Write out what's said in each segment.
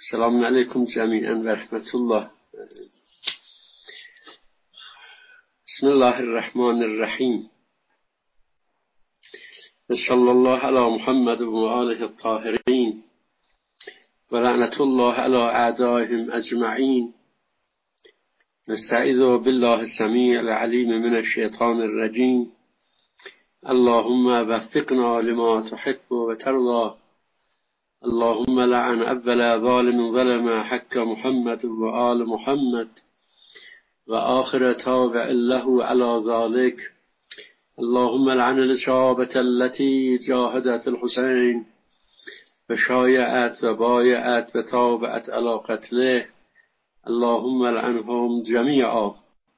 السلام علیکم جمیعا و رحمت الله. بسم الله الرحمن الرحیم. صلی الله علی محمد و آله الطاهرین و لعنت الله علی اعدائهم اجمعین. نستعیذ بالله السمیع العلیم من الشیطان الرجیم. اللهم وفقنا لما تحب و ترضى. اللهم لعن اول ظالم ظلم حق محمد و آل محمد و آخر تابع له على ذلك. اللهم لعن الشعابة التي جاهدت الحسين وشايعت وبايعت وتابعت على قتله. اللهم لعنهم جميعا.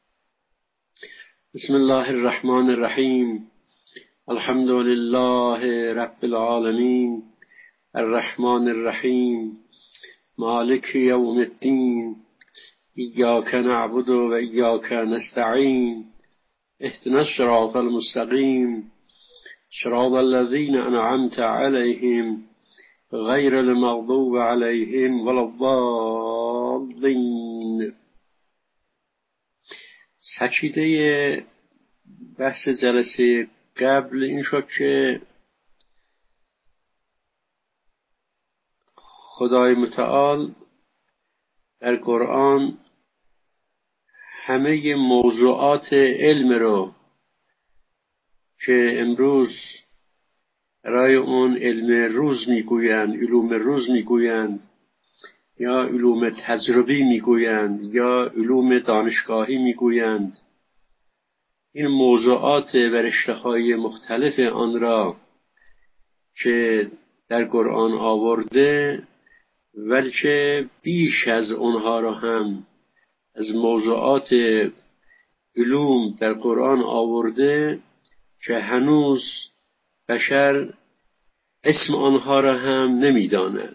بسم الله الرحمن الرحیم. الحمد لله رب العالمين الرحمن الرحیم مالک یوم الدین. ایاک نعبد و ایاک نستعین. اهدنا الصراط المستقیم صراط الذین انعمت علیهم غیر المغضوب علیهم ولا الضالین. سچیده بحث جلسه قبل این شد که خدای متعال در قرآن همه موضوعات علم رو که امروز برای اون علم روز میگویند، علوم روز میگویند، یا علوم تجربی میگویند، یا علوم دانشگاهی میگویند، این موضوعات و رشته‌های مختلف آن را که در قرآن آورده، بلکه بیش از آنها را هم از موضوعات علوم در قرآن آورده که هنوز بشر اسم آنها را هم نمی‌داند.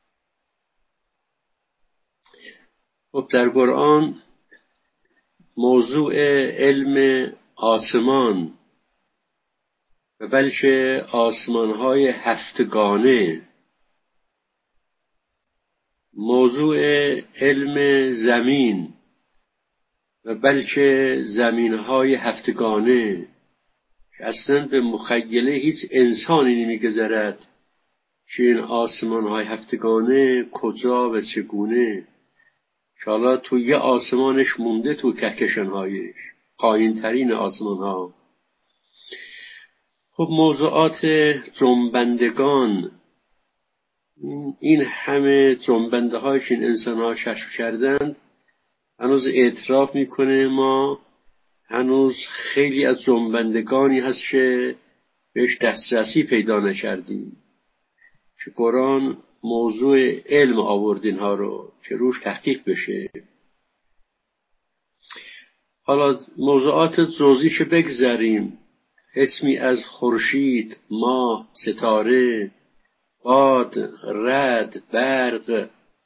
خب در قرآن موضوع علم آسمان و بلکه آسمان‌های هفتگانه، موضوع علم زمین و بلکه زمین‌های هفتگانه که اصلاً به مخیله هیچ انسانی نمی‌گذرد که این آسمان‌های هفتگانه کجا و چگونه، که حالا تو یه آسمانش مونده تو کهکشان‌هایش، پایین‌ترین آسمان‌ها. خب موضوعات جنبندگان، این همه جنبنده هایی که این انسان ها کشف کردند، هنوز اعتراف میکنه ما هنوز خیلی از جنبندگانی هست که بهش دسترسی پیدا نکردیم، که قرآن موضوع علم آورد اینها رو که روش تحقیق بشه. حالا موضوعات جزئیش بگذاریم. اسمی از خورشید، ماه، ستاره، باد، رعد، برق،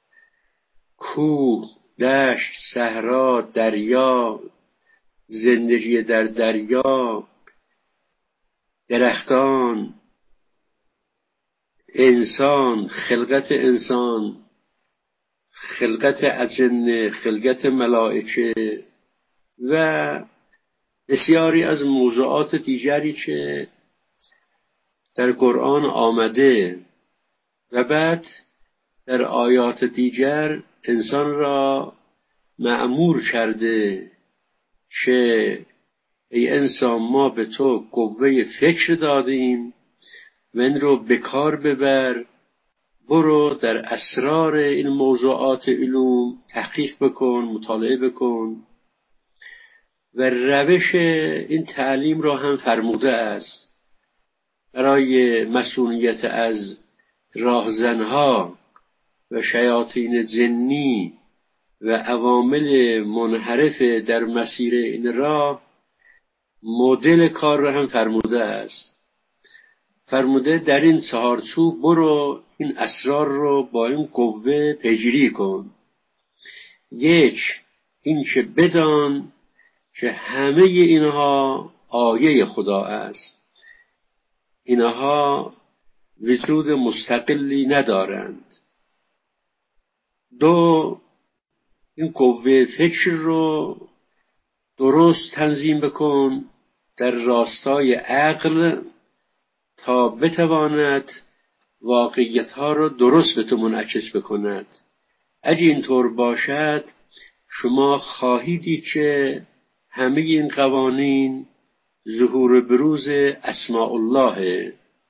کوه، دشت، صحرا، دریا، زندگی در دریا، درختان، انسان، خلقت اجنه، خلقت ملائکه و بسیاری از موضوعات دیگری که در قرآن آمده و بعد در آیات دیگر انسان را مأمور کرده که ای انسان ما به تو قوه فکر دادیم و این رو به کار ببر، برو در اسرار این موضوعات علوم تحقیق بکن، مطالعه بکن و روش این تعلیم را هم فرموده است برای مسئولیت از راهزنها و شیاطین جنی و عوامل منحرف در مسیر این راه. مدل کار را هم فرموده است، فرموده در این چهارچوب برو این اسرار رو با این قوه پیگیری کن. یک، این که بدان که همه اینها آیه خدا است، اینها وجود مستقلی ندارند. دو، این قوه فکر رو درست تنظیم بکن در راستای عقل تا بتواند واقعیتها رو درست به تو منعکس بکند. اگه اینطور باشد شما خواهیدی که همه این قوانین ظهور بروز اسماء الله.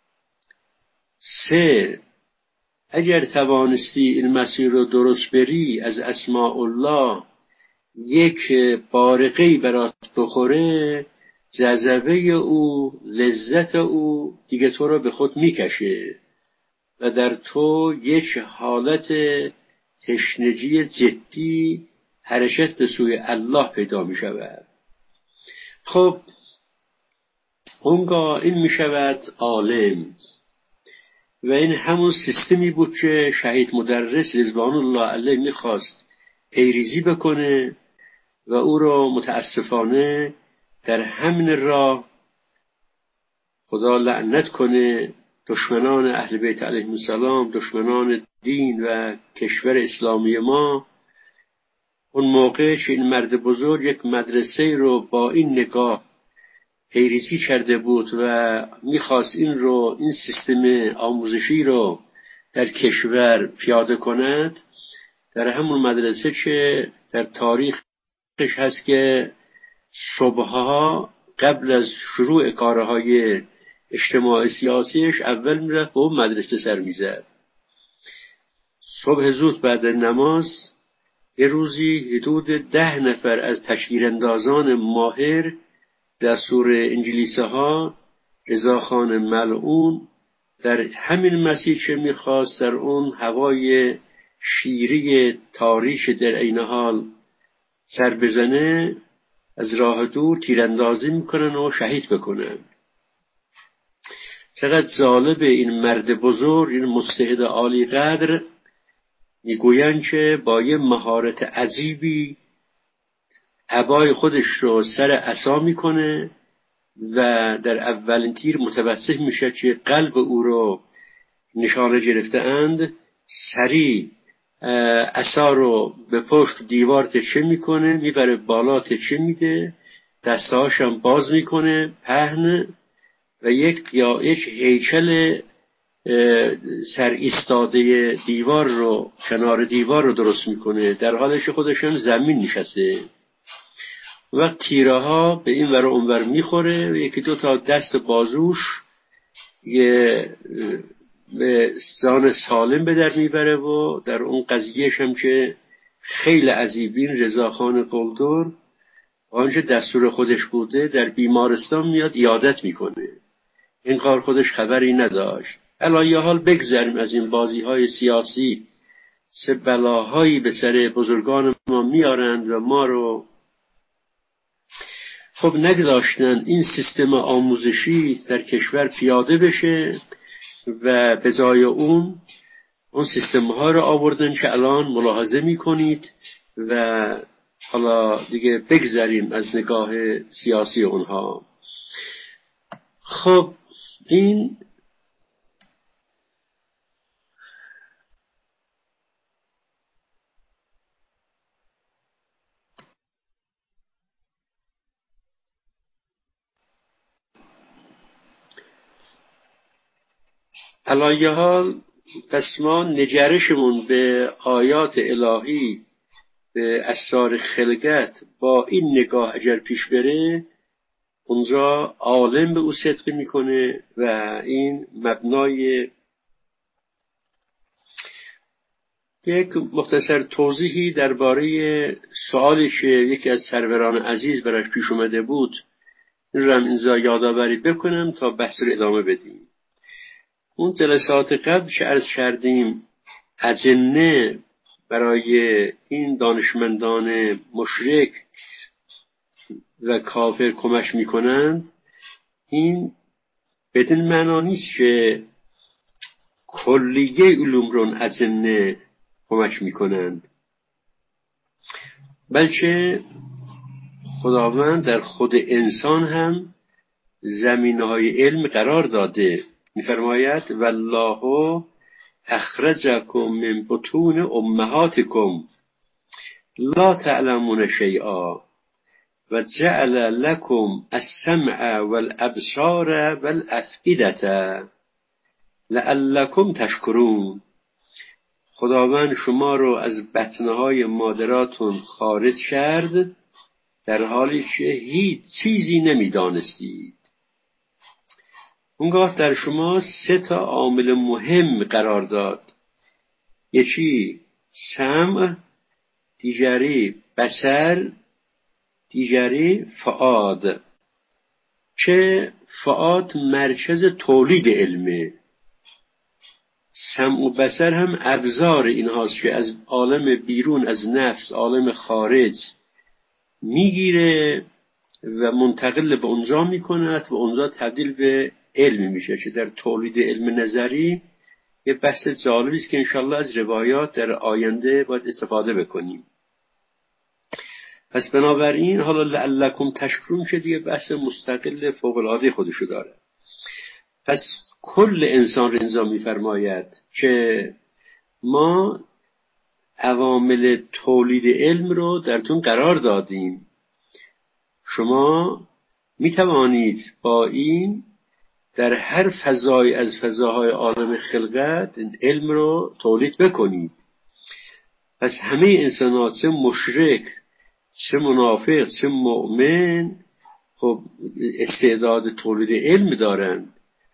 سه، اگر توانستی این مسیر رو درست بری، از اسماء الله یک بارقه‌ای برات بخوره، جذبه او، لذت او دیگه تو رو به خود میکشه و در تو یک حالت تشنگی جدی، حرکت به سوی الله پیدا می شود. خب اونگاه این می شود عالم. و این همون سیستمی بود که شهید مدرس رضوان الله علیه میخواست پیریزی بکنه و او را متاسفانه در همین راه خدا لعنت کنه دشمنان اهل بیت علیهم السلام، دشمنان دین و کشور اسلامی ما، اون موقع که این مرد بزرگ یک مدرسه رو با این نگاه پیریزی کرده بود و میخواست این سیستم آموزشی رو در کشور پیاده کند، در همون مدرسه که در تاریخش هست که صبحها قبل از شروع کارهای اجتماع سیاسیش اول میرفت به اون مدرسه سر میزد. صبح زود بعد نماز یه روزی حدود 10 نفر از تشکیلاندازان ماهر دستور انگلیسه ها، رضاخان ملعون، در همین مسیر که میخواست در اون هوای شیری تاریک در عین حال سر بزنه، از راه دور تیراندازی میکنن و شهید بکنن. چقدر جالب این مرد بزرگ، این مجتهد عالی قدر، میگویند که با یه مهارت عجیبی عبای خودش رو سر عصا میکنه و در اولین تیر متوسط میشه که قلب او رو نشانه گرفته اند. سریع عصا رو به پشت دیوار تکیه میکنه، میبره بالا تکیه میده، دستهاش هم باز میکنه پهن و یک هیکل سر ایستاده دیوار رو، کنار دیوار رو درست میکنه، در حالش خودش هم زمین نشسته. وقت تیره ها به این ور و اون ور میخوره و یکی دو تا دست بازوش یه به جان سالم به در میبره و در اون قضیهش هم که خیلی عجیبین، رضاخان قلدر آنچه دستور خودش بوده در بیمارستان میاد عیادت میکنه. این کار خودش خبری نداشت. الان حال بگذریم از این بازی های سیاسی، چه بلاهایی به سر بزرگان ما میارند و ما رو خب نگذاشتن این سیستم آموزشی در کشور پیاده بشه و به جای اون سیستم ها رو آوردن که الان ملاحظه میکنید و حالا دیگه بگذریم از نگاه سیاسی اونها. خب این علایه حال پس ما نگرشمون به آیات الهی، به اسرار خلقت با این نگاه اگر پیش بره، اونجا عالم به او صدق میکنه و این مبنای یک مختصر توضیحی درباره سوالی که یکی از سروران عزیز براش پیش اومده بود، این رو هم اینجا یادآوری بکنم تا بحث رو ادامه بدیم. اون جلسات قبل که عرض کردیم اجنه برای این دانشمندان مشرک و کافر کمک میکنند، این بدین معنا نیست که کلیه علوم رو اجنه کمک میکنند، بلکه خداوند در خود انسان هم زمینه‌های علم قرار داده. می‌فرماید والله اخرجکم من بطون امهاتکم لا تعلمون شیئا و جعل لکم السمع والابصار والافئدة لعلکم تشکرون. خداوند شما رو از بطنهای مادراتون خارج کرد در حالی که هیچ چیزی نمیدانستید. اونگاه در شما 3 عامل مهم قرار داد. یکی سمع، دیگری بصر، دیگری فؤاد. که فؤاد مرکز تولید علمه، سمع و بصر هم ابزار اینهاست که از عالم بیرون، از نفس، عالم خارج میگیره و منتقل به اونجا میکند و اونجا تبدیل به علم میشه، که در تولید علم نظری یه بحث جالبی است که انشالله از روایات در آینده باید استفاده بکنیم. پس بنابراین حالا لعلکم تشکرون که دیگه بحث مستقل فوق‌العاده خودشو داره. پس کل انسان رو اینجا میفرماید که ما عوامل تولید علم رو درتون قرار دادیم. شما میتوانید با این در هر فضای از فضاهای عالم خلقت علم رو تولید بکنید. پس همه انسانات، چه مشرک، چه منافق، چه مؤمن، خب استعداد تولید علم دارند.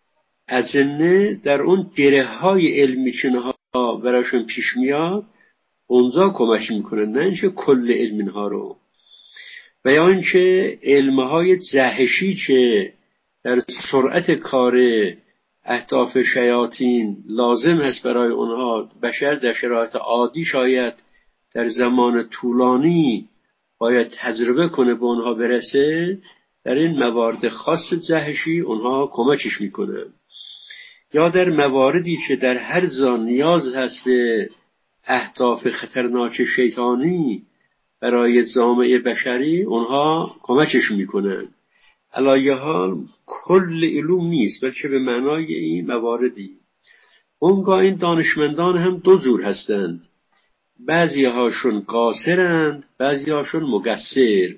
اجنه در اون گره های علمی که اینها براشون پیش میاد اونجا کمک میکنن، نه اینکه کل علم اینها رو. و یا اینکه علمهای جهشی که در سرعت کار اهداف شیاطین لازم هست برای اونها، بشر در شرایط عادی شاید در زمان طولانی باید تجربه کنه به اونها برسه، در این موارد خاص جهشی اونها کمکش میکنن. یا در مواردی که در هر جا نیاز هست به اهداف خطرناک شیطانی برای جامعه بشری اونها کمکش میکنن. علایه حال کل علوم نیست، بلکه به معنای این مواردی. اونگاه این دانشمندان هم 2 جور هستند، بعضی هاشون قاصرند، بعضی هاشون مقصر.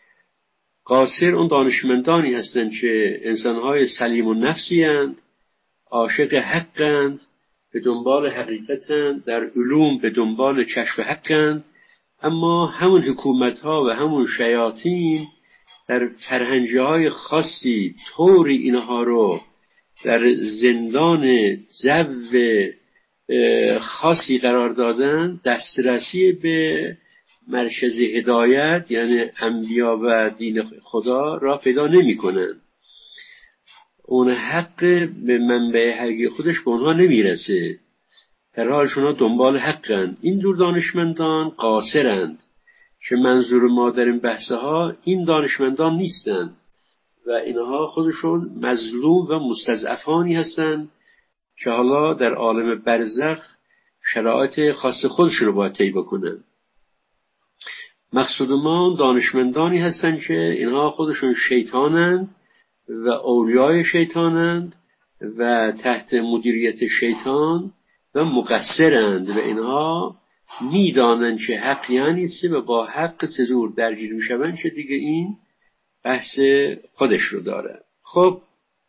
قاصر اون دانشمندانی هستند که انسانهای سلیم و نفسی هستند، عاشق حقند، به دنبال حقیقتند، در علوم به دنبال کشف حقند. اما همون حکومت‌ها و همون شیاطین در فرهنگ‌های خاصی طوری اینها رو در زندان جو خاصی قرار دادن، دسترسی به مرکز هدایت یعنی انبیا و دین خدا را پیدا نمی‌کنند. اون حق به منبع حقیقی خودش به اونها نمیرسه، در حال شما دنبال حقن. این دور دانشمندان قاصرند که منظور ما در این بحثه ها این دانشمندان نیستند و اینها خودشون مظلوم و مستضعفانی هستند که حالا در عالم برزخ شرایط خاص خودشون رو باید طی بکنن. مقصود ما دانشمندانی هستند که اینها خودشون شیطانند و اولیای شیطانند و تحت مدیریت شیطان و مقصرند و اینها میدانند که حق یعنی چه و با حق چجور درگیر میشوند، که دیگه این بحث خودش رو داره. خب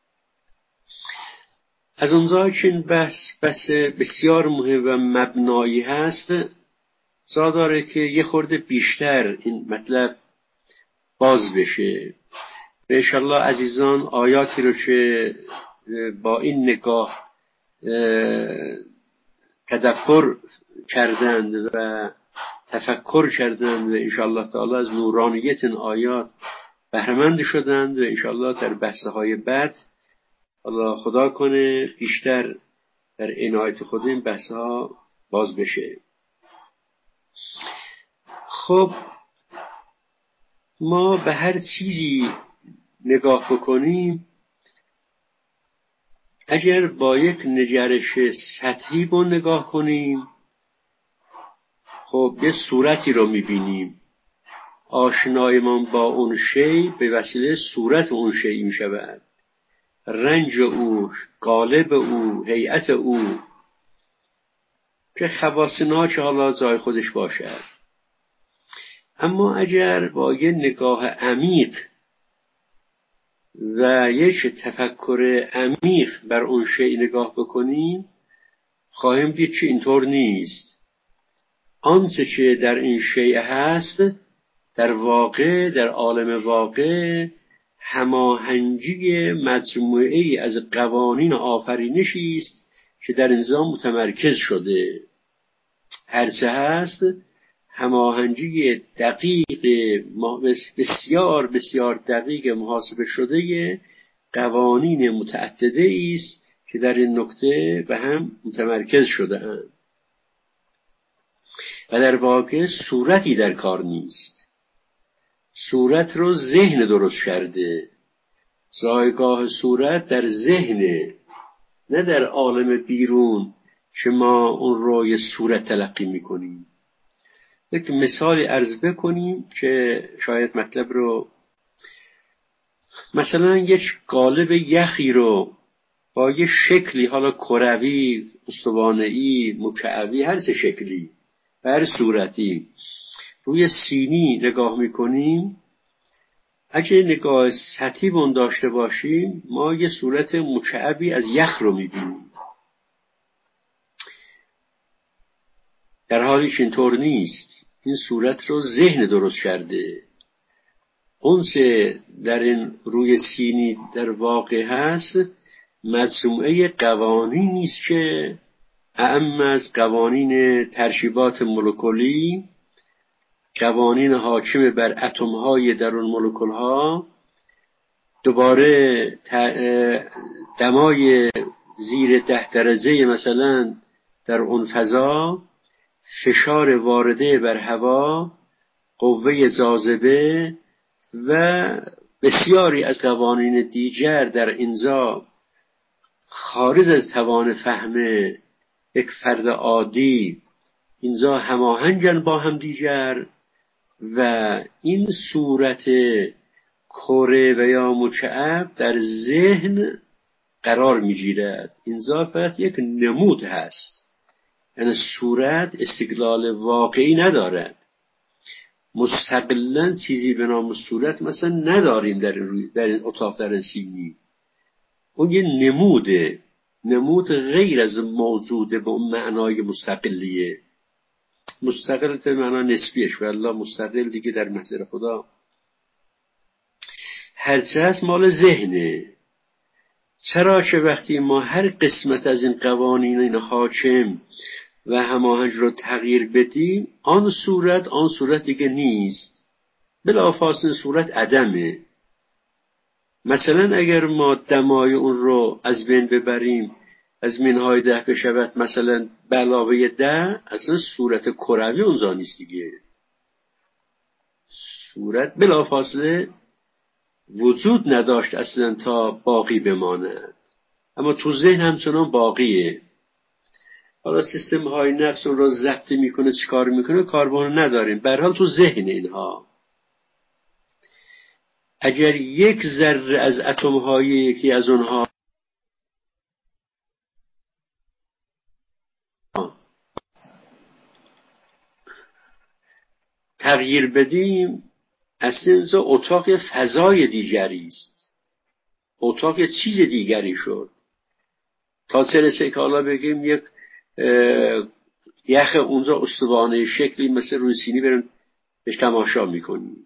از اونجا که این بحث بسیار مهم و مبنایی هست، جا داره که یه خورده بیشتر این مطلب باز بشه. و انشالله عزیزان آیاتی رو که با این نگاه تدبر کردند و تفکر کردند و انشالله تعالی از نورانیت این آیات بهره‌مند شدند و انشالله در بحث‌های بعد الله خدا کنه بیشتر در عنایت خود این بحث‌ها باز بشه. خب ما به هر چیزی نگاه بکنیم، اگر با یک نگرش سطحی با نگاه کنیم، خب یه صورتی رو میبینیم. آشنایمان با اون شی به وسیله صورت اون شی میشود، رنج او، قالب او، هیئت او. که خواص چه حالا جای خودش باشد. اما اگر با یه نگاه عمیق و یک تفکر عمیق بر اون شیء نگاه بکنیم، خواهیم دید که اینطور نیست. آنچه که در این شیء هست در واقع، در عالم واقع، هماهنگی مجموعه‌ای از قوانین آفرینشی است که در انسان متمرکز شده. هرچه هست هماهنگی دقیق، بسیار بسیار دقیق محاسبه شده قوانین متعدده است که در این نکته به هم متمرکز شده اند و در واقع صورتی در کار نیست. صورت رو ذهن درست کرده. جایگاه صورت در ذهن، نه در عالم بیرون که ما اون رو یه صورت تلقی میکنیم. یک مثالی عرض بکنیم که شاید مطلب رو، مثلا یک قالب یخی رو با یه شکلی، حالا کروی، استوانه‌ای، مکعبی، هر سه شکلی و هر صورتی روی سینی نگاه میکنیم، اگه نگاه سطحی بون داشته باشیم ما یه صورت مکعبی از یخ رو میبینیم، در حالی که اینطور نیست. این صورت رو ذهن درست کرده. اونچه در این روی سینی در واقع هست مجموعه قوانین نیست که اعم از قوانین ترکیبات مولکولی، قوانین حاکم بر اتم‌های درون مولکول‌ها، دوباره دمای زیر 10 درجه مثلا در اون فضا، فشار وارده بر هوا، قوه جاذبه و بسیاری از قوانین دیگر در اینجا خارج از توان فهم یک فرد عادی اینجا هماهنگن با هم دیگر و این صورت کره و یا مکعب در ذهن قرار میگیرد. اینجا فقط یک نمود هست، یعنی صورت استقلال واقعی ندارد. مستقلاً چیزی به نام صورت مثلا نداریم در این اتاق، در این سینی. اون یه نموده، نمود غیر از موجوده به اون معنای مستقلیه. مستقل به معنا نسبیش و الله مستقل دیگه در محضر خدا هرچه هست مال ذهنه. چرا که وقتی ما هر قسمت از این قوانین این حاکم و هماهنگ رو تغییر بدیم، آن صورت دیگه نیست، بلافاصله صورت عدمه. مثلا اگر ما دمای اون رو از بین ببریم، از منهای 10 بشود مثلا به علاوه 10، اصلا صورت کروی اونجا نیست دیگه. صورت بلافاصله وجود نداشت اصلا تا باقی بماند، اما تو ذهن همچنان باقیه. حالا سیستم های نفس اون رو ضبط میکنه، چیکار میکنه کاربون نداریم، به هر حال تو ذهن اینها. اگر یک ذره از اتم های یکی از اونها تغییر بدیم، اصلا اتاق فضای دیگری است، اتاق چیز دیگری شد. تا چه که حالا بگیم یک یخ اونجا استوانه شکلی مثل روی سینی بریم بهش تماشا میکنیم.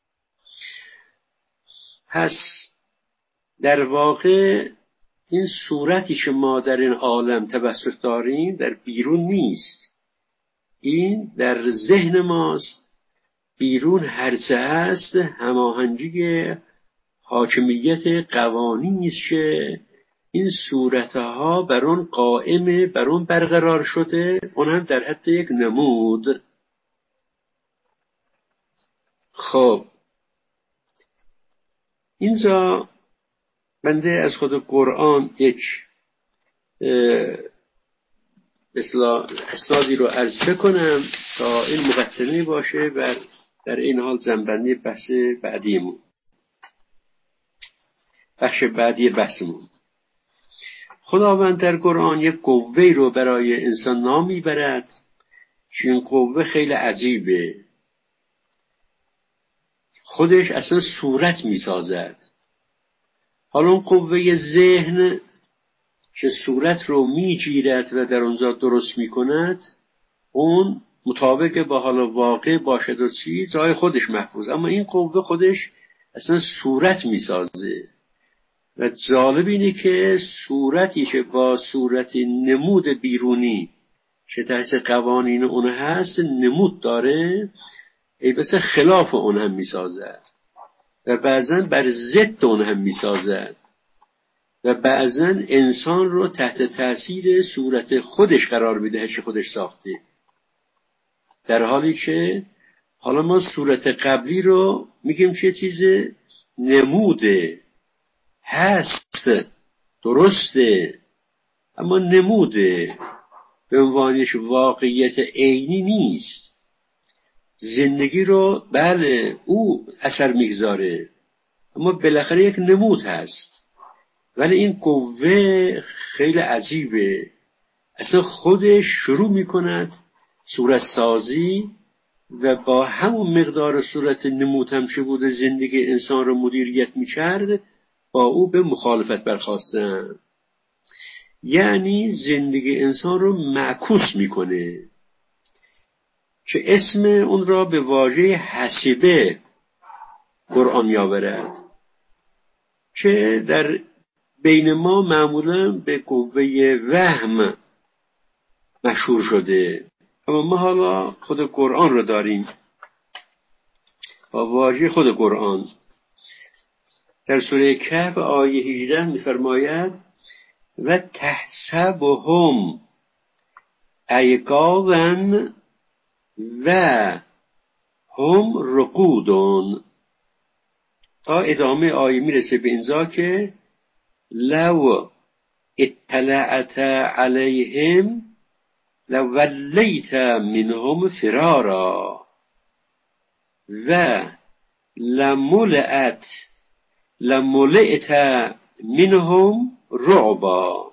پس در واقع این صورتی که ما در این عالم توسط داریم در بیرون نیست، این در ذهن ماست. بیرون هرچه هست هماهنگی حاکمیت قوانینی است که این صورتها بر اون قائمه، بر اون برقرار شده، اون هم در حد یک نمود. خب اینجا بنده از خود قرآن یک اسنادی رو عرض بکنم تا این مقدمه باشه و در این حال جنبندی بحث بعدیمون، بخش بعدی بحثمون. خداوند در قرآن یک قوه رو برای انسان نام میبرد که این قوه خیلی عجیبه. خودش اصلا صورت میسازد. حالا اون قوه ذهن که صورت رو میگیرد و در اونجا درست میکند، اون مطابق با حال واقع باشد و چیز جای خودش محفوظ، اما این قوه خودش اصلا صورت میسازه. و جالب اینه که صورتی که با صورت نمود بیرونی که تحت قوانین اون هست نمود داره، ای بس خلاف اون هم میسازد و بعضا بر ضد اون هم میسازد و بعضا انسان رو تحت تاثیر صورت خودش قرار میده که خودش ساخته، در حالی که حالا ما صورت قبلی رو میگیم که چیز نموده، هست، درسته، اما نموده، به عنوانش واقعیت عینی نیست. زندگی رو بله او اثر میگذاره، اما بالاخره یک نمود هست. ولی این قوه خیلی عجیبه، اصلا خودش شروع میکند صورت سازی و با همون مقدار صورت نمود هم که بوده زندگی انسان رو مدیریت میکرد، با او به مخالفت برخاستن. یعنی زندگی انسان رو معکوس میکنه که اسم اون را به واژه حسیبه قرآن میآورد که در بین ما معمولا به قوه وهم مشهور شده، اما ما حالا خود قرآن رو داریم با واژه خود قرآن. در سوره کهف آیه 18 می‌فرماید و تحسبهم ایقاظا و هم رقود، تا ادامه آیه میرسه به اینجا که لو اطلعت علیهم لولیت منهم فرارا و لملئت منهم رعبا.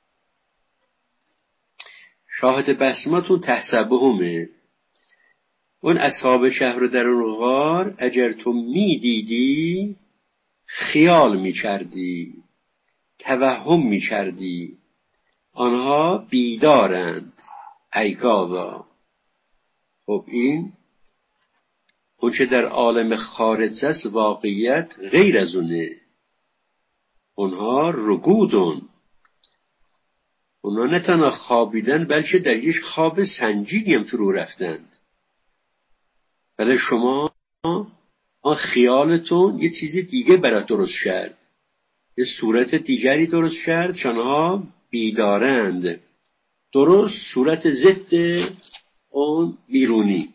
شاهد بسماتون تحسبهمه، اون اصحاب شهر رو در اون غار اگر تو میدیدی خیال میکردی، توهم میکردی آنها بیدارند، ایقاظا. خب این اون که در عالم خارج است واقعیت غیر از اونه. اونها رقودن، اونها نه تنها خوابیدن بلکه در یک خواب سنگینی هم فرو رفتند. ولی شما آن خیالتون یه چیز دیگه برات درست کرد، یه صورت دیگری درست کرد، شانها بیدارند، درست صورت ضد اون بیرونی.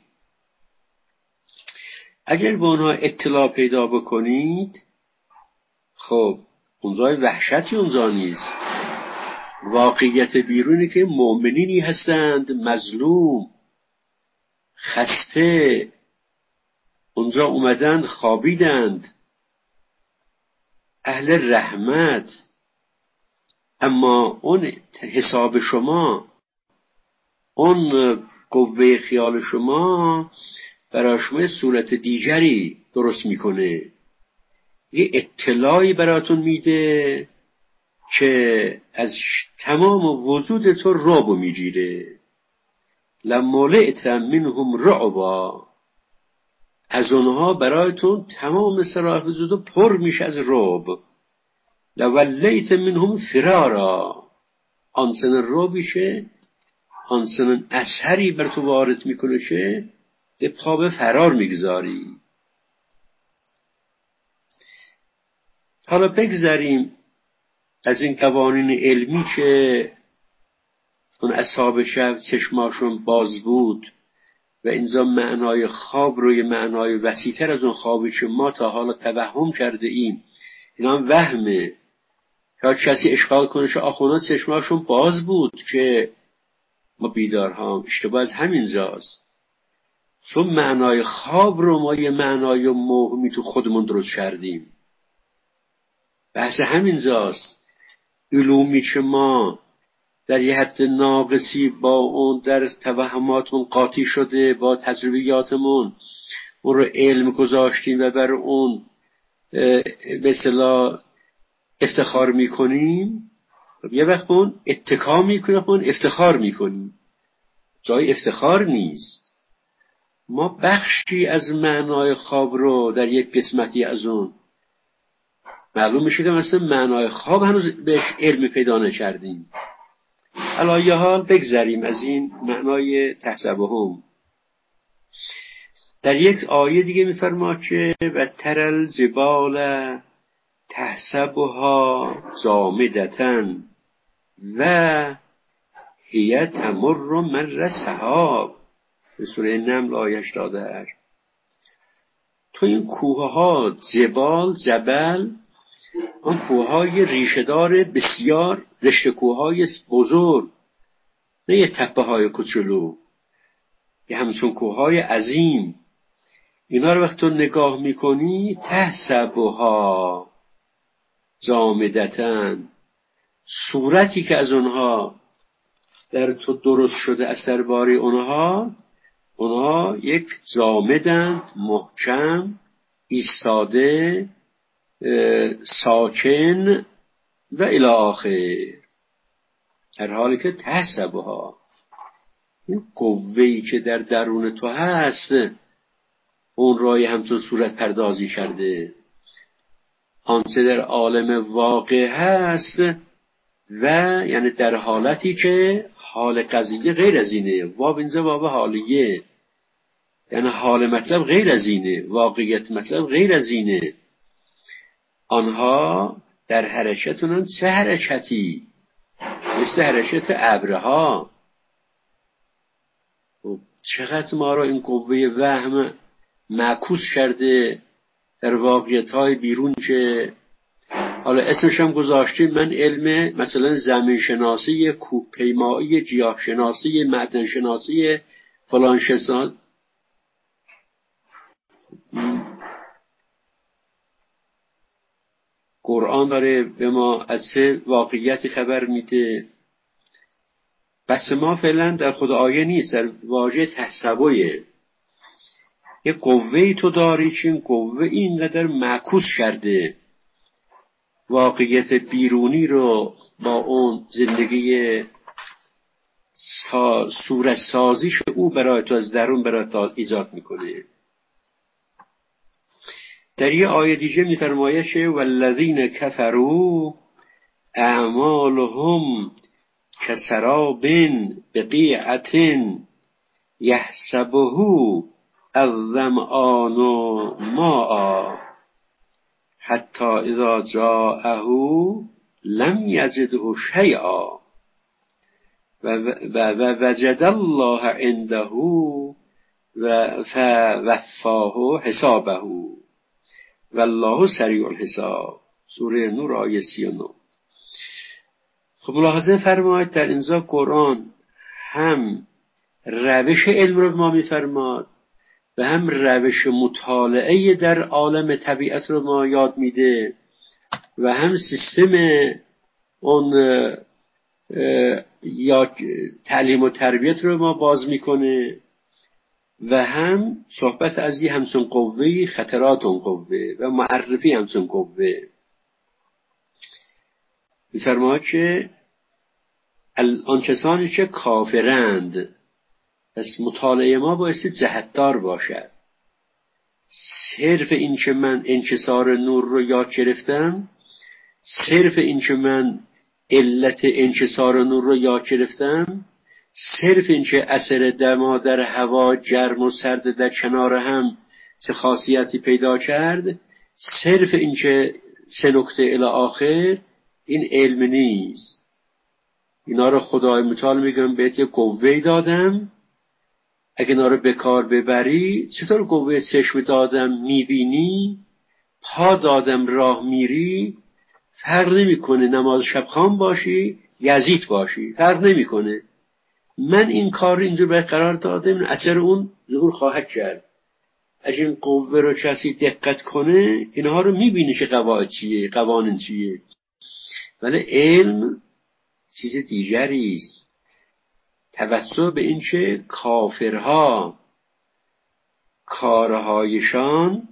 اگر به اونها اطلاع پیدا بکنید، خب اونجای وحشتی اونجا نیست. واقعیت بیرونی که مؤمنینی هستند مظلوم، خسته، اونجا اومدند خوابیدند، اهل رحمت. اما اون حساب شما، اون قوه خیال شما برای شما صورت دیگری درست میکنه، یه اطلاعی براتون میده که از تمام وجود تو رعب میگیره. لملئت منهم رعبا، از اونها برایتون تمام سرای وجود پر میشه از رعب. لولیت منهم فرارا، آنچنان رعبی شه، آنچنان اثری بر تو وارد میکنه که به پا به فرار میگذاری. حالا بگذاریم از این قوانین علمی که اون اصحاب شب چشماشون باز بود و اینجا معنای خواب روی معنای وسیع‌تر از اون خوابی که ما تا حالا توهم کرده ایم، اینا هم وهمه. یا کسی اشکال کنه که آخونا چشماشون باز بود که ما بیدار هم، اشتباه از همینجاست. چون معنای خواب رو ما یه معنای موهمی تو خودمون درست کردیم. بحث همینجاست. علومی که ما در یه حد ناقصی با اون در توهماتمون قاطی شده، با تجربیاتمون اون رو علم گذاشتیم و بر اون به اصطلاح افتخار میکنیم. یه وقت اون اتکا میکنیم، اون افتخار میکنیم. جای افتخار نیست. ما بخشی از معنای خواب رو در یک قسمتی از اون معلوم میشه که مثلا معنای خواب هنوز بهش علم پیدا نکردیم. علی ای حال بگذریم از این معنای تحسبهم. در یک آیه دیگه میفرما که و ترل جبال تحسبها جامدة و هی تمر مر سحاب، به سوره نمل آیه 88. تو این کوه ها، جبل، آن کوههای ریشه‌دار بسیار، رشته کوههای بزرگ، نه یه تپه های کوچولو، یه همچون کوههای عظیم. اینا رو وقتی تو نگاه میکنی تحسبها جامدة، صورتی که از اونها در تو درست شده اثر باری اونها یک جامدند، محکم، ایستاده، ساکن و الی آخر. در حالی که تحسبها، این قوه‌ای که در درون تو هست اون رای همچون صورت پردازی کرده. آنچه در عالم واقع هست و یعنی در حالتی که حال قضیه غیر از اینه. واب اینجا واب حالیه، یعنی حال مطلب غیر از اینه، واقعیت مطلب غیر از اینه. آنها در حرکتونن چه حرکتی؟ مثل حرکت ابرها. چقدر ما را این قوه وهم معکوس کرده در واقعیت‌های بیرون که حالا اسمش هم گذاشتیم. من علم مثلا زمین شناسی، کوه پیمایی، گیاه شناسی، معدن شناسی، فلان شناسی. قرآن داره به ما از چه واقعیتی خبر میده. بس ما فعلا در خود آیه نیست، در واژه تحسبویه. یه قوه‌ای تو داری که این قوه اینقدر معکوس کرده واقعیت بیرونی رو با اون زندگی صورت سازیش او برای تو از درون برای تو ایجاد میکنه. در یه آیه دیگه میفرمایش والذین کفروا اعمالهم کسراب بقیعة یحسبه الظمآن ماء حتی اذا جاءه لم یجده شیئا و وجد الله عنده و فوفاه حسابه والله سریع الحساب. سوره نور آیه 39. خب ملاحظه فرمایید در اینجا قرآن هم روش علم رو ما میفرماد و هم روش مطالعه در عالم طبیعت رو ما یاد میده و هم سیستم اون یا تعلیم و تربیت رو ما باز میکنه و هم صحبت از یه همچون قوه، خطرات اون قوه و معرفی همچون قوه. میفرماید که آن کسانی که کافرند، پس مطالعه ما بایستی جهتدار باشد. صرف این که من انکسار نور رو یاد گرفتم، صرف این که من علت انکسار نور رو یاد گرفتم، صرف این که اثر دما در هوا گرم و سرد در کنار هم چه خاصیتی پیدا کرد، صرف این که 3 نکته الی آخر، این علم نیست. اینا رو خدای متعال میگم بهت یه قوه‌ای دادم، اگه اینا رو به کار ببری، چطور قوه چشم دادم میبینی، پا دادم راه میری، فرق نمیکنه نماز شب خوان باشی یزید باشی، فرق نمیکنه. من این کار اینجور باید قرار دادم، اثر اون ظهور خواهد کرد. اگه این قوه رو کسی دقت کنه اینها رو میبینه که قواعد چیه، قوانین چیه. ولی علم چیز دیگری است. توجه به این که کافرها کارهایشان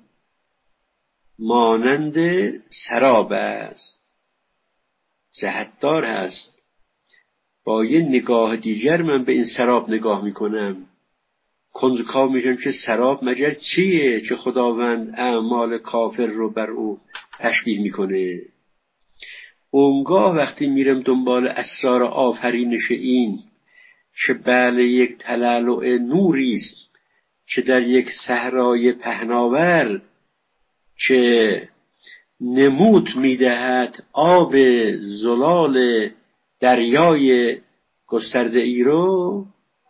مانند سراب است، جهتدار هست. با یه نگاه دیگر من به این سراب نگاه میکنم، کنجکاو میشم که سراب مگر چیه که خداوند اعمال کافر رو بر او تشبیه میکنه. اونگاه وقتی میرم دنبال اسرار آفرینش این که بله یک تلالو نوری است که در یک صحرای پهناور که نمود میدهد آب زلال دریای گسترده ای رو،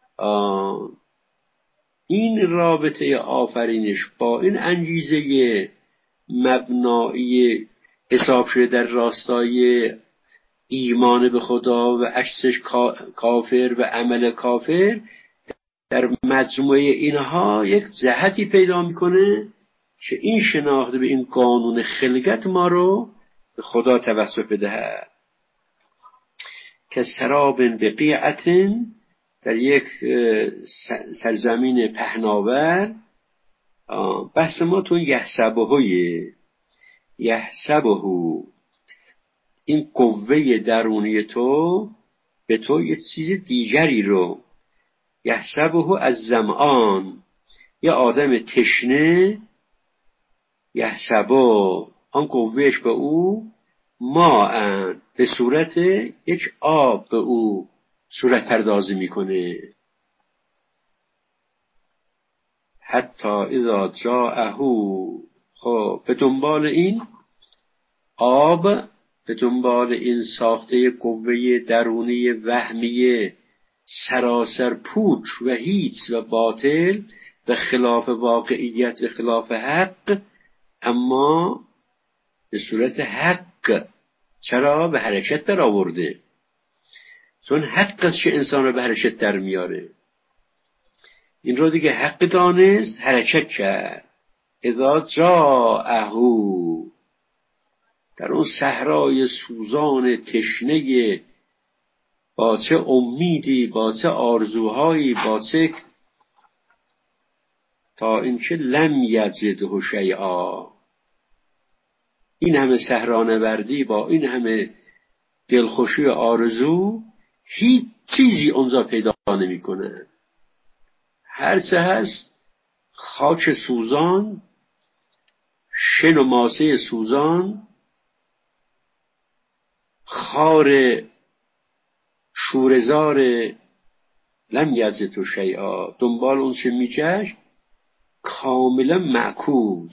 این رابطه آفرینش با این انگیزه مبنایی حساب شده در راستای ایمان به خدا و عکسش کافر و عمل کافر، در مجموعه اینها یک جهتی پیدا میکنه که این شناخته به این قانون خلقت ما رو به خدا توسط بدهد. که سراب بقیعت، در یک سرزمین پهناور. بحث ما تو یحسبه این قوه درونی تو به تو یه چیز دیگری رو، یحسبه از ظمآن، یه آدم تشنه، یحسبه آن قوهش به او ماء، به صورت یک آب به او صورت پردازی میکنه. حتی اذا جاءه، خب به دنبال این آب، به دنبال این ساخته قوه درونی وهمی سراسر پوچ و هیچ و باطل و خلاف واقعیت و خلاف حق، اما به صورت حق. چرا؟ به حرکت در آورده، چون حق است که انسان رو به حرکت در میاره. این رو دیگه حق دانست، حرکت کرد. اذا جاءه، در اون صحرای سوزان تشنه، با چه امیدی، با چه آرزوهایی، با چه، تا اینکه لم یجده شیئا، این همه صحرانوردی، با این همه دلخوشی و آرزو، هیچ چیزی اونجا پیدا نمی‌کنه. هر چه هست خاک سوزان، شن و ماسه سوزان، خار شورزار، لم یجد شیئا، دنبال اون چه میگشت کاملا معکوس.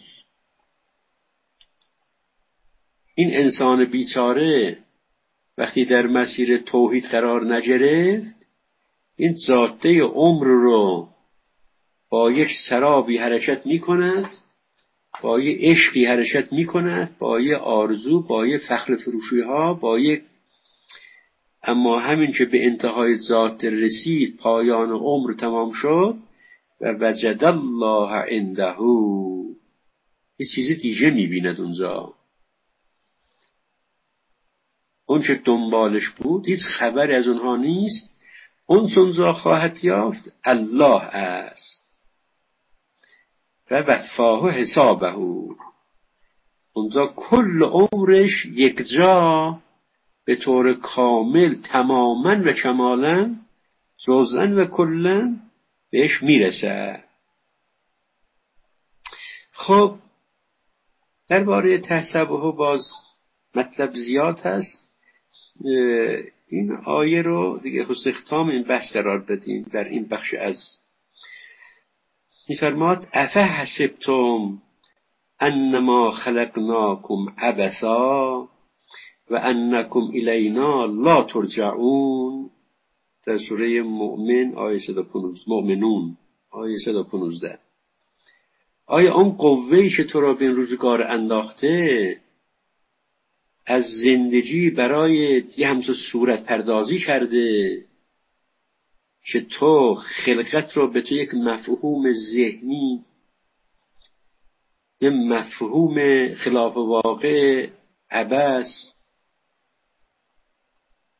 این انسان بیچاره وقتی در مسیر توحید قرار نگرفت، این جاده عمر رو با یک سرابی حرکت میکند، با یک عشقی حرکت میکند، با یک آرزو، با یک فخر فروشی ها، با یک، اما همین که به انتهای ذات رسید، پایان عمر تمام شد، و وجد الله عنده، یه چیز دیگه میبیند اونجا. اون که دنبالش بود هیچ خبری از اونها نیست. اون چه اونجا خواهد یافت الله است. و وفاه حسابه، اونجا کل عمرش یک جا به طور کامل، تماما و کمالا، جزءا و کلا بهش میرسه. خب درباره تحسبه باز مطلب زیاد هست. این آیه رو دیگه استختام این بحث قرار بدیم در این بخش. از میفرماد افحسبتم انما خلقناکم عبثا و انکم الینا لا ترجعون، در سوره مؤمن آیه 115، مؤمنون آیه 115. آیا اون قوه‌ای که تو را به این روزگار انداخته، از زندگی برای یه همچون صورت پردازی کرده که تو خلقت رو به تو یک مفهوم ذهنی، یه مفهوم خلاف واقع، عبث،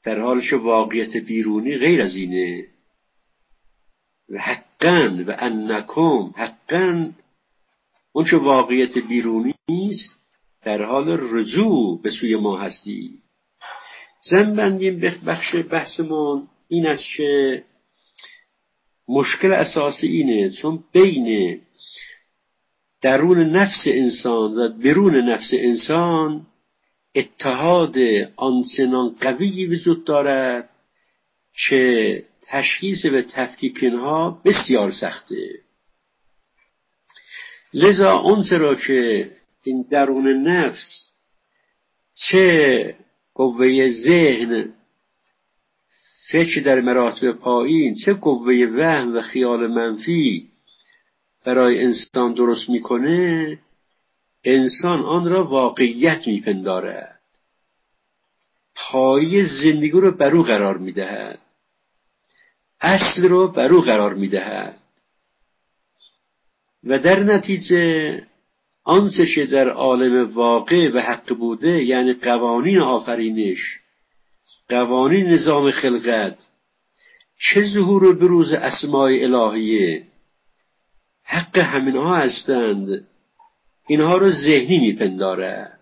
در حالش واقعیت بیرونی غیر از اینه. و حقاً و انکم، حقاً اون چه واقعیت بیرونی است در حال رجوع به سوی ما هستی. زن بندیم به بخش بحثمون این است که مشکل اساسی اینه، چون بین درون نفس انسان و بیرون نفس انسان اتحاد آنچنان قوی وجود دارد که تشخیص و تفکیک اینها بسیار سخته. لذا آنچه را که این درون نفس چه قوه ذهن فکر در مراتب پایین، چه قوه وهم و خیال منفی برای انسان درست میکنه، انسان آن را واقعیت میپندارد، پایه زندگی رو بر او قرار میدهد، اصل رو بر او قرار میدهد و در نتیجه آنچه که در عالم واقع و حق بوده، یعنی قوانین آفرینش، قوانین نظام خلقت، چه ظهور و بروز اسماء الهیه حق همینها هستند، اینها رو ذهنی میپندارد.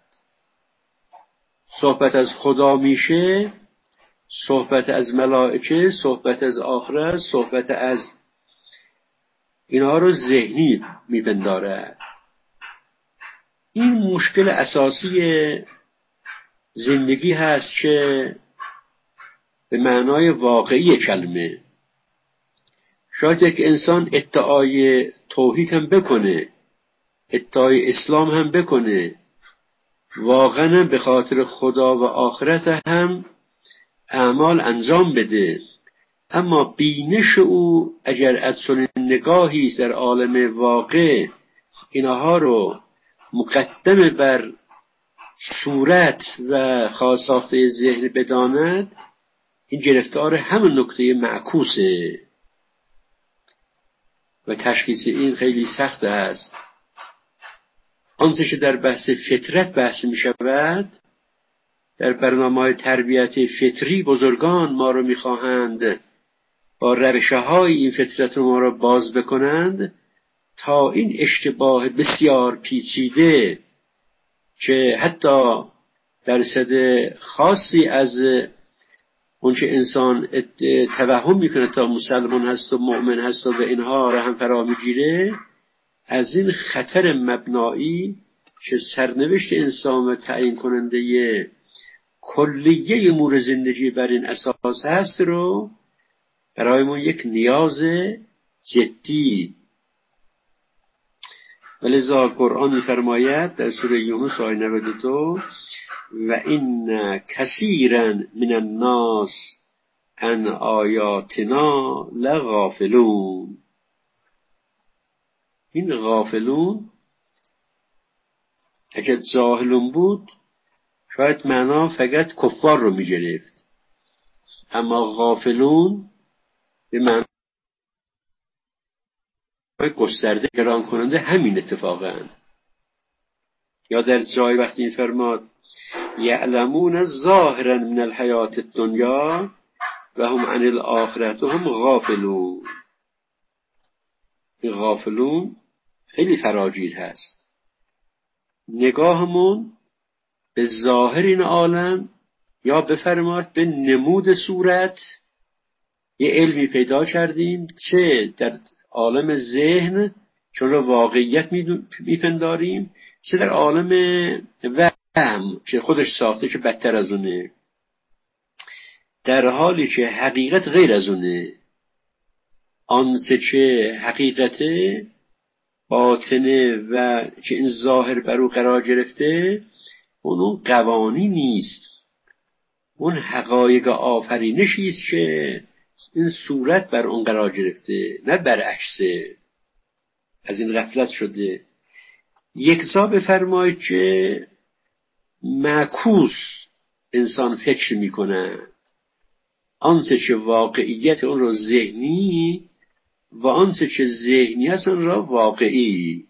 صحبت از خدا میشه، صحبت از ملائکه، صحبت از آخرت، صحبت از اینها رو ذهنی میپندارد. این مشکل اساسی زندگی هست که به معنای واقعی کلمه شاید یک انسان ادعای توحید هم بکنه، ادعای اسلام هم بکنه، واقعا به خاطر خدا و آخرت هم اعمال انجام بده، اما بینش او اگر از چنین نگاهی در عالم واقع اینها رو مقدم بر صورت و خاصافه ذهن بداند، این گرفتار همون نکته معکوسه و تشخیص این خیلی سخت است. آنچه که در بحث فطرت بحث می شود، در برنامه‌های تربیت فطری بزرگان ما رو می خواهند با روش‌های این فطرت رو ما رو باز بکنند تا این اشتباه بسیار پیچیده که حتی درصد خاصی از اون که انسان توهم میکنه تا مسلمان هست و مؤمن هست و اینها را هم فرا میگیره، از این خطر مبنایی که سرنوشت انسان و تعیین کننده کلیه امور زندگی بر این اساس هست رو برایمون یک نیاز جدی. ولذا قرآن می‌فرماید در سوره یونس آیه 92 و این کثیرا من الناس عن آیاتنا لغافلون. این غافلون اگر جاهلون بود شاید معنا فقط کفار رو می‌گرفت، اما غافلون به معنای گسترده گران کننده همین اتفاقاً. یا در جای وقتی این فرماد یعلمون ظاهرا من الحیات الدنیا و هم عن الاخرة هم غافلون. این غافلون خیلی فراگیر هست. نگاهمون به ظاهر این عالم یا بفرماد به نمود صورت یه علمی پیدا کردیم، چه در عالم ذهن چون رو واقعیت میپنداریم، چه در عالم وهم که خودش ساخته که بدتر از اونه، در حالی که حقیقت غیر از اونه. آنچه که حقیقته باطنه و که این ظاهر بر او قرار گرفته اون قوانین نیست، اون حقایق آفرینشی است که این صورت بر اون قرار گرفته، نه برعکسه. از این غفلت شده. یکتا بفرمایید که معکوس انسان فکر میکنه، آنچه که واقعیت اون رو ذهنی و آنچه که ذهنی است اون را واقعی.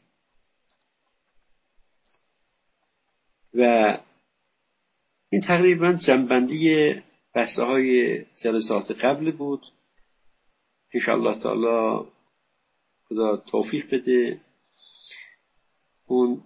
و این تقریبا جنبندی بحث‌های جلسات قبل بود. انشاءالله تعالی خدا توفیق بده اون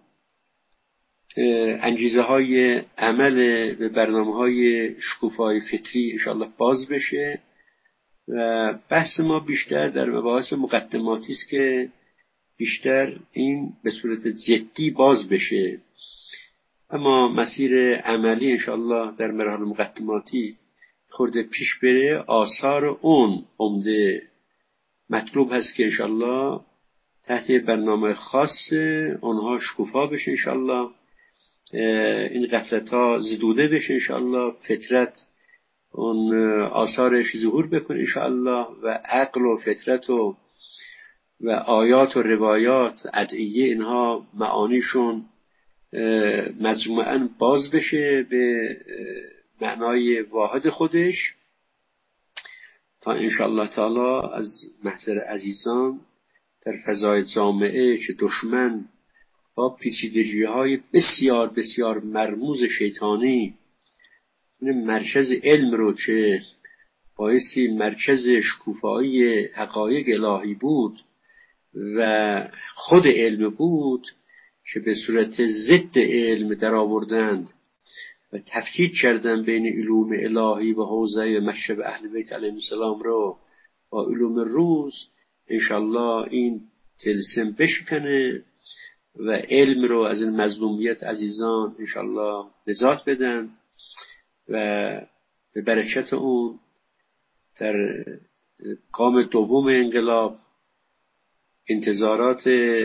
انگیزه های عمل به برنامه های شکوفای فطری انشاءالله باز بشه و بحث ما بیشتر در مباحث مقدماتی است که بیشتر این به صورت جدی باز بشه، اما مسیر عملی انشاءالله در مراحل مقدماتی خورده پیش بره. آثار اون عمده مطلوب هست که انشاءالله تحت برنامه خاص اونها شکوفا بشه، انشاءالله این غفلت ها زدوده بشه، انشاءالله فطرت اون آثارش ظهور بکنه انشاءالله و عقل و فطرت و آیات و روایات ادعیه اینها معانیشون مجموعاً باز بشه به معنای واحد خودش، تا انشاءالله تعالی از محضر عزیزان در فضای جامعه که دشمن با پیچیدگی‌های بسیار بسیار مرموز شیطانی مرکز علم رو که بایستی مرکز شکوفایی حقایق الهی بود و خود علم بود که به صورت ضد علم در آوردند و تفکیک کردن بین علوم الهی و حوزه مشرب اهل بیت علیهم السلام رو با علوم روز، انشالله این طلسم بشکنه و علم رو از این مظلومیت عزیزان انشالله نجات بدن و به برکت اون در گام دوم انقلاب انتظارات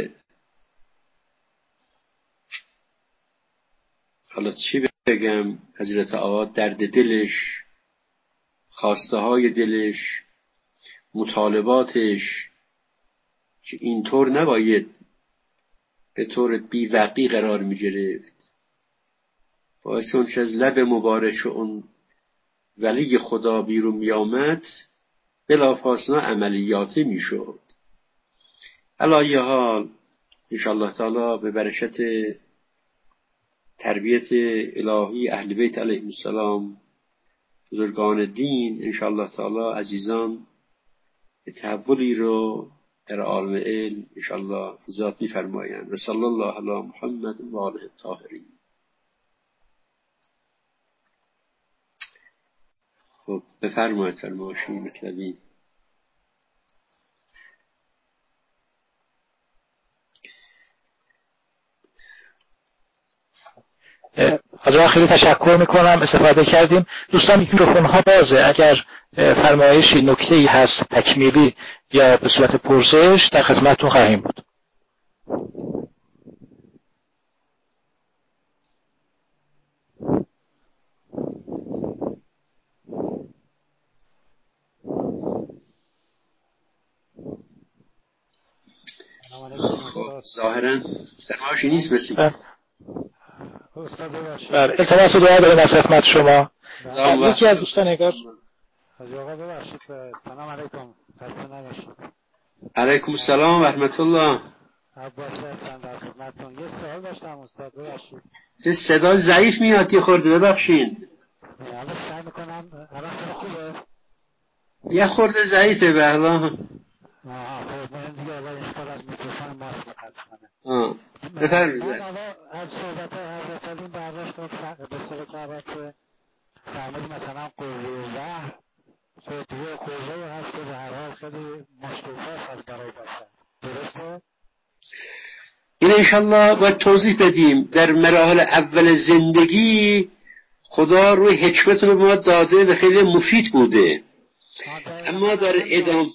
حالا چی بگم حضرت آقا درد دلش، خواسته های دلش، مطالباتش که اینطور نباید به طور بی‌وقی قرار می گرفت، باعث اون که از لب مبارک اون ولی خدا بیرون می آمد بلافاصله عملیاتی می شد. علی حال انشاءالله تعالی به برکت تربیت الهی اهل بیت علیهم السلام بزرگان دین انشاءالله تعالی عزیزان تحولی رو در عالم علم انشاءالله ذات می‌فرمایند. و صلی الله علی محمد و آله الطاهرین. خب بفرمایید فرمایشی مطلبی. حاضران خیلی تشکر میکنم، استفاده کردیم. دوستان میکروفون ها بازه، اگر فرمایشی نکته‌ای هست تکمیلی یا به صورت پرسش در خدمتتون خواهیم بود. ظاهراً فرمایشی نیست بسید. التماس دعا داریم از خدمت شما. یکی از دوستان نگار حاجی آقا ببخشید، سلام علیکم، خسته نباشید. علیکم السلام و رحمت الله. عباس هستم در خدمتتون. یه سوال داشتم استاد، ببخشید. صدا ضعیف میاد یه خورده، ببخشید. الان سعی میکنم. الان صدا خوبه؟ یه خورده ضعیفه به الله. خب من دیگه الان اشکال از میکروفون ماست متاسفانه. بفرمایید. من از صحبت حضرت علی برداشت به صورت که فرمودید مثلا قوه وحی خودیه قوه هست که به هر حال خیلی مشکلات هست برای بشر، درسته؟ این انشالله باید توضیح بدیم. در مراحل اول زندگی خدا روی حکمت رو به ما داده و خیلی مفید بوده، اما در ادامه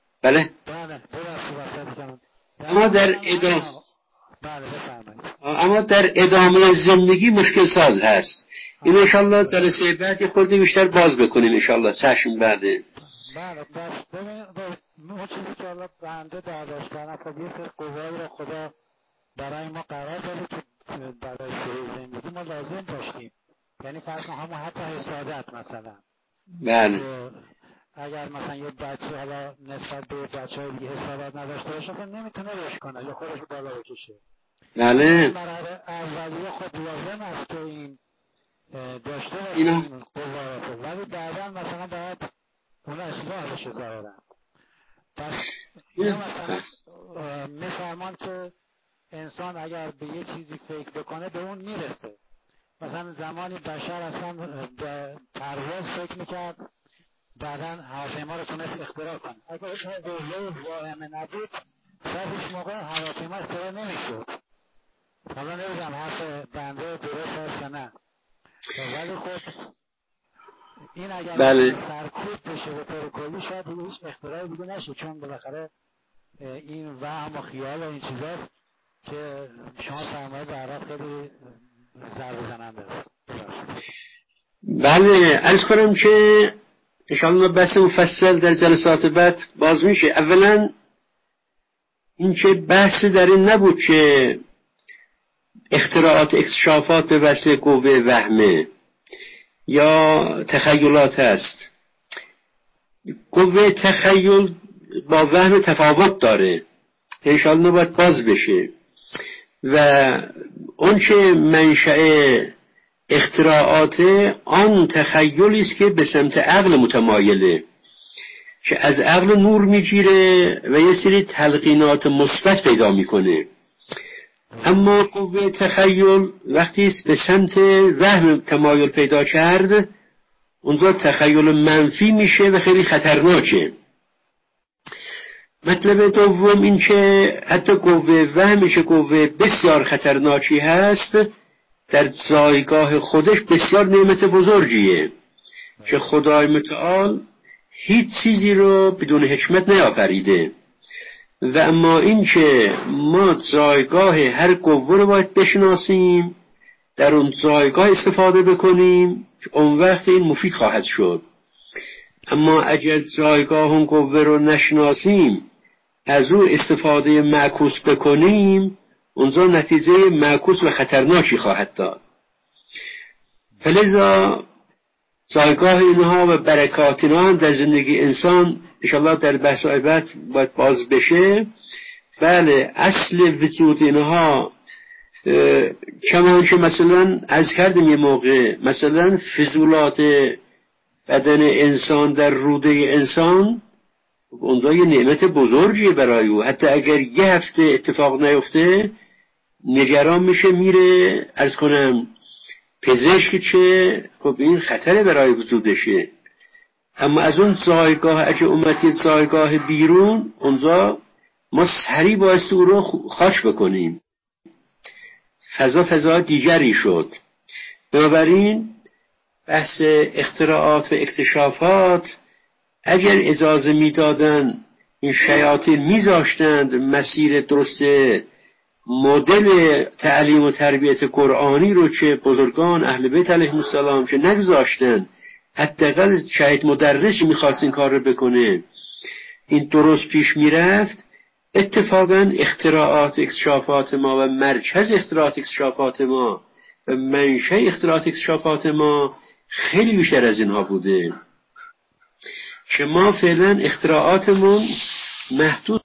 اما در ادامه زندگی مشکل ساز هست. این انشالله جلسه بعد خورده بیشتر باز بکنیم انشالله. چشم بعده. بله ببین اون چیزی که حالا بنده برداشت کردم، خب یه سری قوایی رو خدا برای ما قرار داده که برای شروع زندگی ما لازم داشتیم. یعنی فرض کن همون حتی حسادت مثلا. بله. اگر مثلا یه بچه حالا نسبت به بچه‌های دیگه حسادت نداشته باشه خب نمیتونه رشد کنه یا خودش بالا بکشه. بله. برای اولیه خب لازم است که این داشته باشیم این قوارات، ولی بعدا مثلا باید اون اصلاح بشه ظاهرا. پس یا مثلا میفرمان که انسان اگر به یه چیزی فکر بکنه به اون میرسه. مثلا زمانی بشر اصلا به پرواز فکر میکرد، بعدا هواپیما رو تونست اختراع کنه. اگر قوه واهمه نبود شاید هیچ موقع هواپیما اختراع نمیشد. حالا نمیدونم حرف بنده درست هست یا نه، ولی خب این اگر سرکوب بشه به طور کلی شاید هیچ اختراعی دیگه نشه، چون بالاخره این وهم و خیال و این چیزاست که شما فرمایید در حقیقت خیلی ضربه زننده است. بله، عرض کنم که انشاءالله بحث مفصل در جلسات بعد باز میشه. اولا این که بحث در این نبود که اختراعات اکتشافات به وسیله قوه وهمه یا تخیلات هست. قوه تخیل با وهم تفاوت داره، انشاءالله باید باز بشه. و اون که منشأ اختراعات آن تخیلی است که به سمت عقل متمایله، که از عقل نور میگیره و یه سری تلقینات مثبت پیدا میکنه. اما قوه تخیل وقتی به سمت وهم تمایل پیدا کرد، اونجا تخیل منفی میشه و خیلی خطرناکه. مطلب دوم این که حتی قوه وهمش قوه بسیار خطرناکی هست، در جایگاه خودش بسیار نعمت بزرگیه که خدای متعال هیچ چیزی رو بدون حکمت نیافریده. و اما این که ما جایگاه هر قوه رو باید بشناسیم، در اون جایگاه استفاده بکنیم، اون وقت این مفید خواهد شد. اما اگر جایگاه اون قوه رو نشناسیم، از اون استفاده معکوس بکنیم، اونجا نتیجه معکوس و خطرناکی خواهد داد. فلذا جایگاه اینها و برکات اینها هم در زندگی انسان انشاءالله در بحث‌های بعد باید باز بشه. بله، اصل وجود اینها کمان که مثلا عرض کردیم یه موقع، مثلا فضولات بدن انسان در روده انسان، اونجا یه نعمت بزرگیه برای او. حتی اگر یه هفته اتفاق نیفته نگران میشه، میره عرض کنم پزشک، که خب این خطره برای وجودشه. اما از اون جایگاه اگه اومدی جایگاه بیرون، اونجا ما سریع بایستی او رو خاش بکنیم. فضا دیگری شد. بنابراین بحث اختراعات و اکتشافات اگر اجازه میدادن، این شیاطین میذاشتند مسیر درست مدل تعلیم و تربیت قرآنی رو که بزرگان اهل بیت علیهم السلام که نگذاشتن، حداقل شاید مدرسی میخواست این کار رو بکنه، این درست پیش میرفت، اتفاقا اختراعات اکتشافات ما و مرکز اختراعات اکتشافات ما و منشأ اختراعات اکتشافات ما خیلی بیشتر از اینها بوده، که ما فعلا اختراعاتمون محدود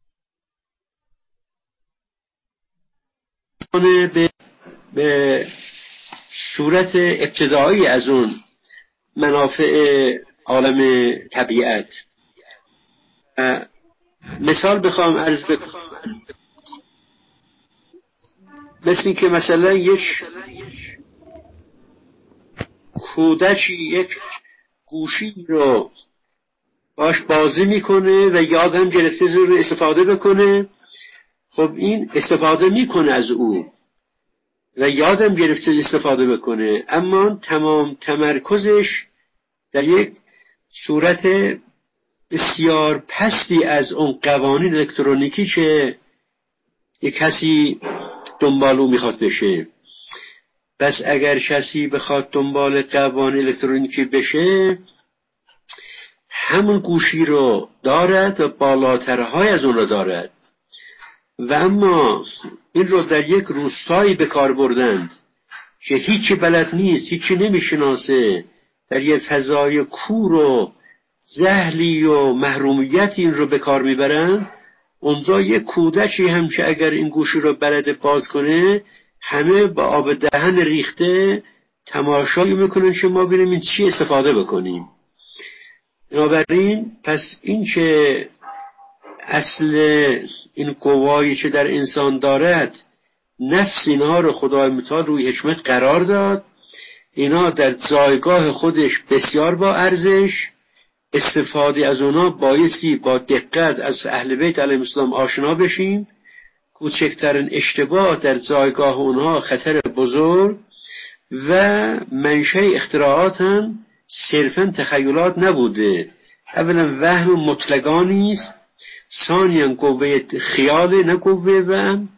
به صورت ابتدایی از اون منافع عالم طبیعت. مثال بخوام عرض بکنم، مثل این که مثلا یک کودکی یک گوشی رو باش بازی میکنه و یادم گرفته رو استفاده بکنه. خب این استفاده میکنه از او و یادم گرفته استفاده بکنه، اما تمام تمرکزش در یک صورت بسیار پستی از اون قوانین الکترونیکی که یک کسی دنبال او میخواد بشه. پس اگر کسی بخواد دنبال قوانین الکترونیکی بشه، همون گوشی رو دارد و بالاترهای از اون رو دارد. و اما این رو در یک روستایی به کار بردند که هیچی بلد نیست، هیچی نمیشناسه، در یک فضای کور و زهلی و محرومیتی این رو به کار میبرند. اونجا یک کودکی هم که اگر این گوشی رو بلد باز کنه، همه با آب دهن ریخته تماشایی میکنن که ما ببینیم این چی استفاده بکنیم. بنابراین پس این که اصل این قوایی که در انسان دارد نفس اینها رو خدای متعال روی حکمت قرار داد، اینا در جایگاه خودش بسیار با ارزش، استفاده از اونا بایستی با دقت از اهل بیت علیهم السلام آشنا بشیم. کوچکترین اشتباه در جایگاه اونها خطر بزرگ و منشأ اختراعات هم صرفاً تخیلات نبوده. اولا وهم مطلقانی است، ثانیاً قوه خیال نه قوه وهم،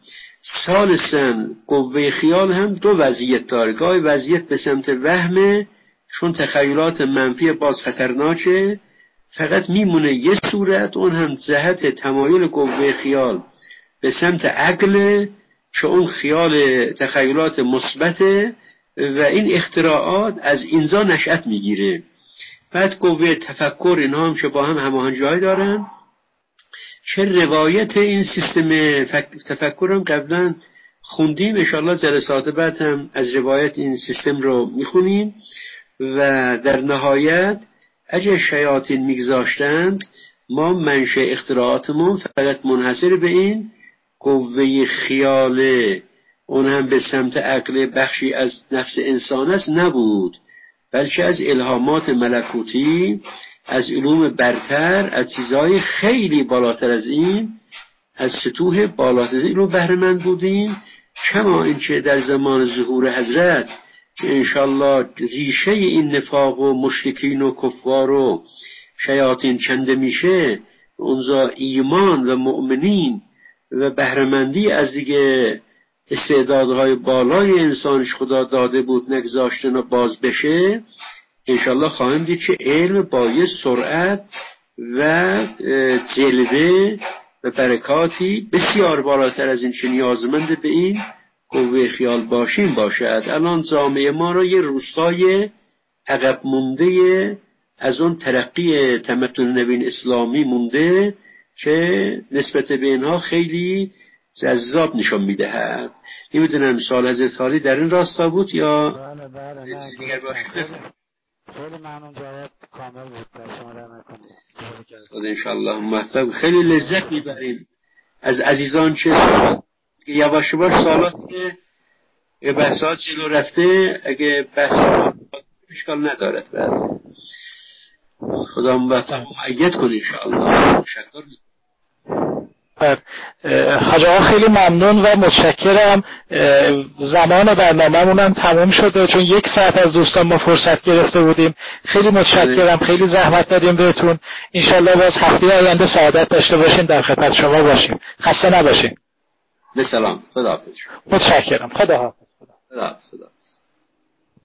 ثالثاً قوه خیال هم دو وضعیت داره، گاهی وضعیت به سمت وهمه چون تخیلات منفی باز خطرناکه، فقط میمونه یه صورت، اون هم جهت تمایل قوه خیال به سمت عقل که اون خیال تخیلات مثبته و این اختراعات از اینجا نشأت میگیره. بعد قوه تفکر اینها هم که با هم هماهنگی دارن، چه روایت این سیستم تفکر هم قبلا خوندیم، انشاءالله جلسات بعد هم از روایت این سیستم رو میخونیم. و در نهایت اگه شیاطین میگذاشتند ما منشأ اختراعاتمون فقط منحصر به این قوه خیاله، اون هم به سمت عقل بخشی از نفس انسان است نبود، بلکه از الهامات ملکوتی، از علوم برتر، از چیزهای خیلی بالاتر از این، از سطوح بالاتر از این رو بهره مند بودیم. کما اینکه در زمان ظهور حضرت که انشالله ریشه این نفاق و مشرکین و کفار و شیاطین کنده میشه، اونجا ایمان و مؤمنین و بهره‌مندی از دیگه استعدادهای بالای انسانش خدا داده بود نگذاشتن و باز بشه. انشالله خواهیم دید که علم با یه سرعت و جلوه و برکاتی بسیار بالاتر از این که نیازمند به این قوه خیال باشیم باشد. الان جامعه ما را یه روستای عقب مونده از اون ترقی تمدن نوین اسلامی مونده که نسبت به اینها خیلی جذاب نشان میدهد. نمیدونم سوال حضرت عالی در این راستا بود یا بله چیز دیگر باشه؟ خیلی ممنون، جواب کامل بود. شما را نکنید. خدا انشاءالله موفق. خیلی لذت میبریم از عزیزان که یواش یواش سوالاتی که بحثات جلو رفته، اگه بحث اشکال ندارد بعد خدا موفق و مؤید کنه انشاءالله. تشکر. حاج آقا خیلی ممنون و متشکرم. زمان برنامه‌مون هم تموم شده چون 1 ساعت از دوستان ما فرصت گرفته بودیم. خیلی متشکرم، خیلی زحمت دادیم بهتون. انشالله باز هفته آینده سعادت داشته باشین، در خدمت شما باشیم. خسته نباشین. به سلام. خداحافظ. متشکرم. خداحافظ. خداحافظ.